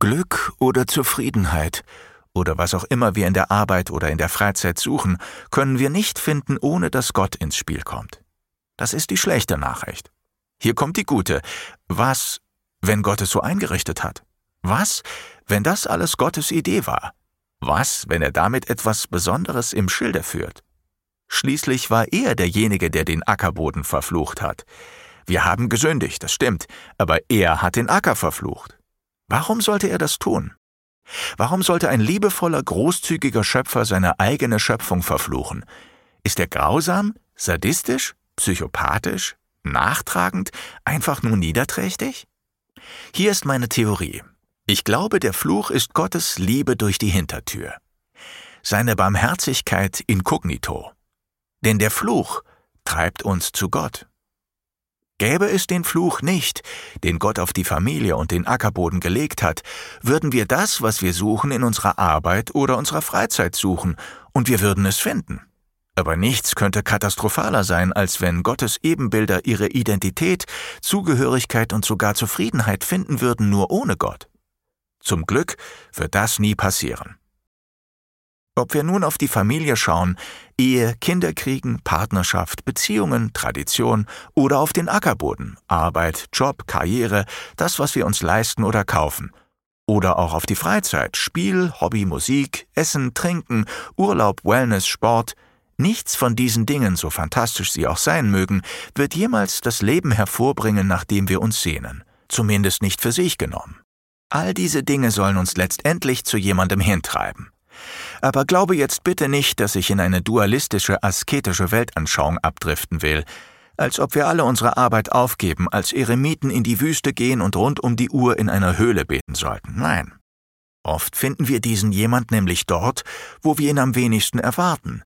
Glück oder Zufriedenheit oder was auch immer wir in der Arbeit oder in der Freizeit suchen, können wir nicht finden, ohne dass Gott ins Spiel kommt. Das ist die schlechte Nachricht. Hier kommt die gute. Was, wenn Gott es so eingerichtet hat? Was, wenn das alles Gottes Idee war? Was, wenn er damit etwas Besonderes im Schilde führt? Schließlich war er derjenige, der den Ackerboden verflucht hat. Wir haben gesündigt, das stimmt, aber er hat den Acker verflucht. Warum sollte er das tun? Warum sollte ein liebevoller, großzügiger Schöpfer seine eigene Schöpfung verfluchen? Ist er grausam, sadistisch, psychopathisch, nachtragend, einfach nur niederträchtig? Hier ist meine Theorie. Ich glaube, der Fluch ist Gottes Liebe durch die Hintertür. Seine Barmherzigkeit inkognito. Denn der Fluch treibt uns zu Gott. Gäbe es den Fluch nicht, den Gott auf die Familie und den Ackerboden gelegt hat, würden wir das, was wir suchen, in unserer Arbeit oder unserer Freizeit suchen, und wir würden es finden. Aber nichts könnte katastrophaler sein, als wenn Gottes Ebenbilder ihre Identität, Zugehörigkeit und sogar Zufriedenheit finden würden, nur ohne Gott. Zum Glück wird das nie passieren. Ob wir nun auf die Familie schauen, Ehe, Kinder kriegen, Partnerschaft, Beziehungen, Tradition oder auf den Ackerboden, Arbeit, Job, Karriere, das, was wir uns leisten oder kaufen. Oder auch auf die Freizeit, Spiel, Hobby, Musik, Essen, Trinken, Urlaub, Wellness, Sport. Nichts von diesen Dingen, so fantastisch sie auch sein mögen, wird jemals das Leben hervorbringen, nach dem wir uns sehnen. Zumindest nicht für sich genommen. All diese Dinge sollen uns letztendlich zu jemandem hintreiben. Aber glaube jetzt bitte nicht, dass ich in eine dualistische, asketische Weltanschauung abdriften will, als ob wir alle unsere Arbeit aufgeben, als Eremiten in die Wüste gehen und rund um die Uhr in einer Höhle beten sollten. Nein. Oft finden wir diesen jemand nämlich dort, wo wir ihn am wenigsten erwarten,